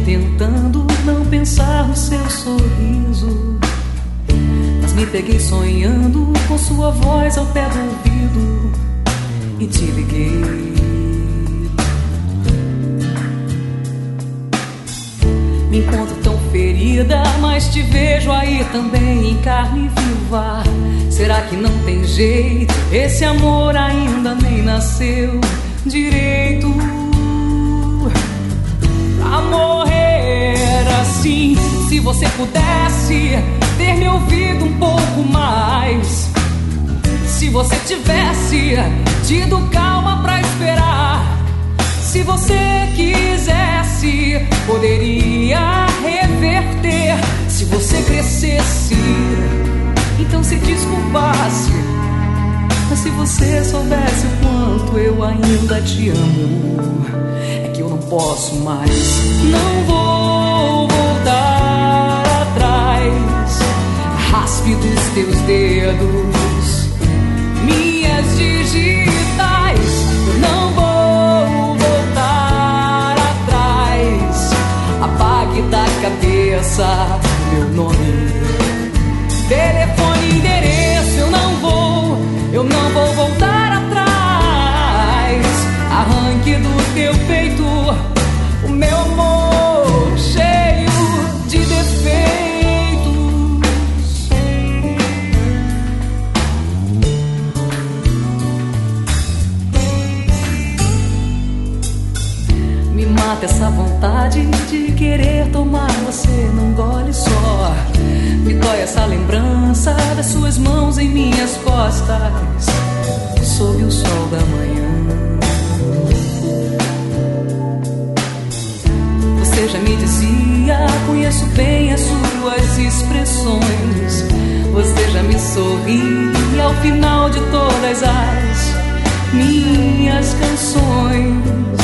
tentando não pensar no seu sorriso, mas me peguei sonhando com sua voz ao pé do ouvido e te liguei. Me encontro tão ferida, mas te vejo aí também em carne viva. Será que não tem jeito? Esse amor ainda nem nasceu direito pra morrer assim. Se você pudesse ter me ouvido um pouco mais, se você tivesse tido calma pra esperar, se você quisesse, poderia reverter. Se você crescesse, então se desculpasse. Mas se você soubesse o quanto eu ainda te amo, é que eu não posso mais. Não vou voltar atrás. Raspe dos teus dedos minhas digitais. Eu não vou voltar atrás. Apague da cabeça meu nome, telefone, endereço. Eu não vou voltar atrás. Arranque do teu peito o meu amor cheio de defeitos. Me mata essa vontade de querer tomar você num gole só. Me dói essa lembrança das suas mãos em minhas costas, sob o sol da manhã. Você já me dizia, conheço bem as suas expressões. Você já me sorri ao final de todas as minhas canções.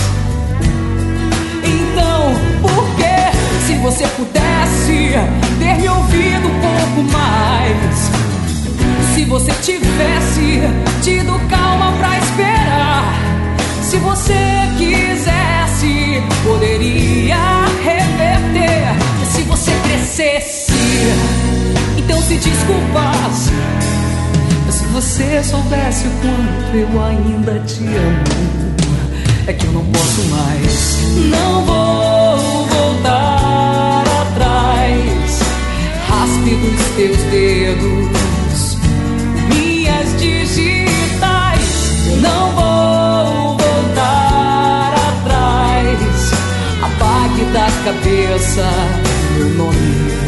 Então, por que, se você pudesse ter me ouvido um pouco mais, se você tivesse tido calma pra esperar, se você quisesse, poderia reverter. Se você crescesse, então se desculpasse. Mas se você soubesse o quanto eu ainda te amo, é que eu não posso mais. Não vou voltar atrás. Raspe dos teus dedos minhas digitais. Eu não vou voltar atrás. Apague da cabeça meu nome,